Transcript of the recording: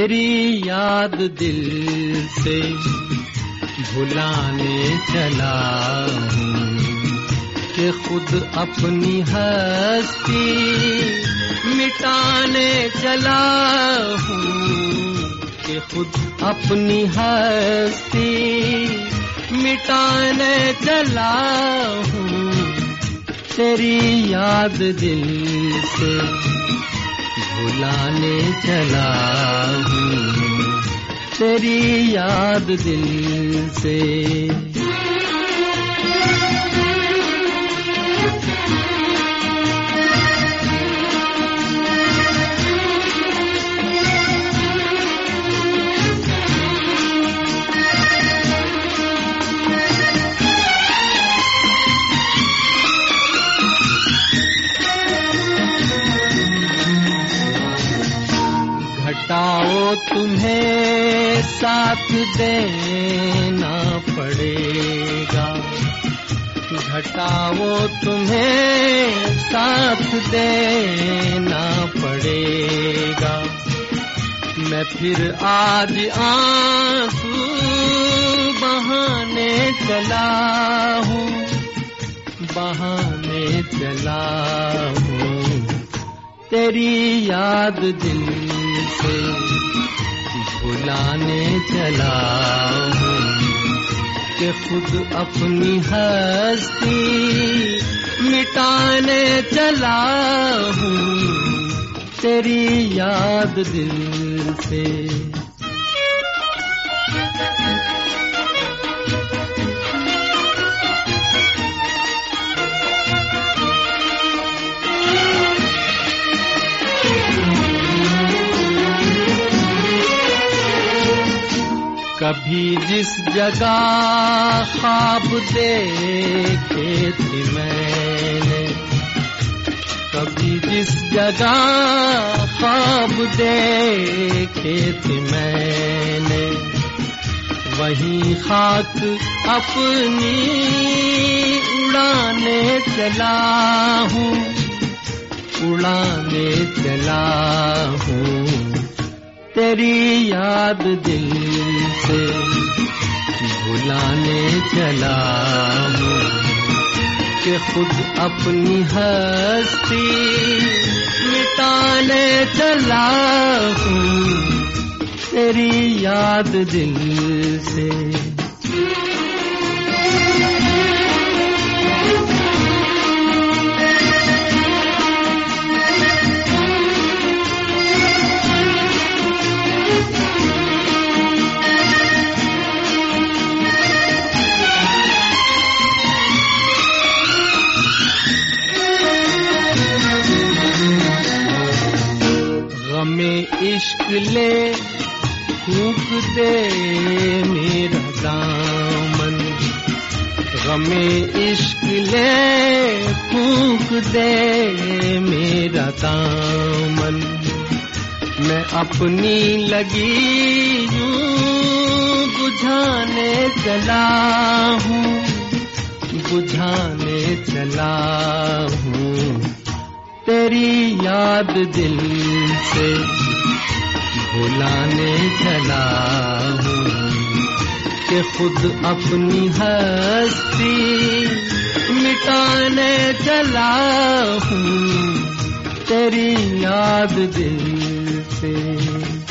तेरी याद दिल से भुलाने चला हूँ कि खुद अपनी हस्ती मिटाने चला हूँ कि खुद अपनी हस्ती मिटाने चला हूँ। तेरी याद दिल से भुलाने चला हूँ, तेरी याद दिल से। घटाओ तुम्हें साथ देना पड़ेगा, घटाओ तुम्हें साथ देना पड़ेगा। मैं फिर आज आंसू बहाने चला हूँ, बहाने चला हूँ। तेरी याद दिल से भुलाने चला हूँ कि खुद अपनी हस्ती मिटाने चला हूँ। तेरी याद दिल से। कभी जिस जगह ख्वाब देखे थे मैंने, कभी जिस जगह ख्वाब देखे थे मैंने, वहीं खाक अपनी उड़ाने चला हूँ, उड़ाने चला हूँ। तेरी याद दिल से भुलाने चला हूँ कि खुद अपनी हस्ती मिटाने चला हूँ। तेरी याद दिल से। इश्क ले फूंक दे मेरा दामन, गमे इश्क ले फूंक दे मेरा दामन। मैं अपनी लगी यूं बुझाने चला हूँ, बुझाने चला हूँ। तेरी याद दिल से भुलाने चला हूँ कि खुद अपनी हस्ती मिटाने चला हूँ। तेरी याद दिल से।